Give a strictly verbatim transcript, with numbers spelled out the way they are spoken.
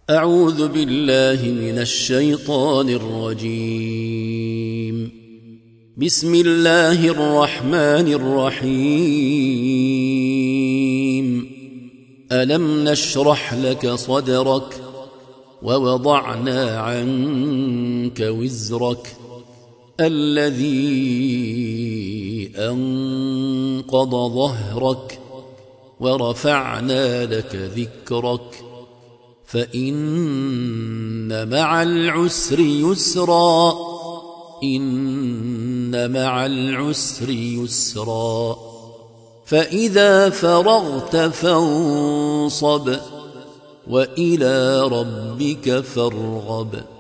أعوذ بالله من الشيطان الرجيم. بسم الله الرحمن الرحيم. ألم نشرح لك صدرك ووضعنا عنك وزرك الذي أنقض ظهرك ورفعنا لك ذكرك فإن مع العسر يسرا إن مع العسر يسرا فإذا فرغت فانصب وإلى ربك فارغب.